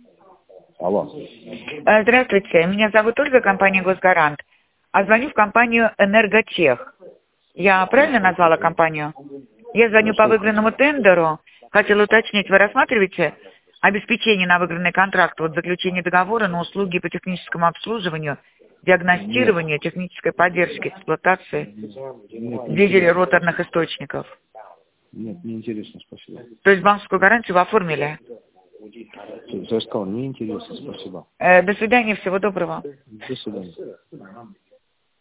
Алло. Здравствуйте, меня зовут Ольга, компания «Госгарант». А звоню в компанию «Энерготех». Я правильно назвала компанию? Я звоню по выигранному тендеру. Хотела уточнить, вы рассматриваете обеспечение на выигранный контракт, вот заключение договора на услуги по техническому обслуживанию, диагностированию, технической поддержки, эксплуатации дизель-роторных источников? Нет, не интересно, спасибо. То есть банковскую гарантию вы оформили? Я сказал, не интересно, спасибо. До свидания, всего доброго. До свидания.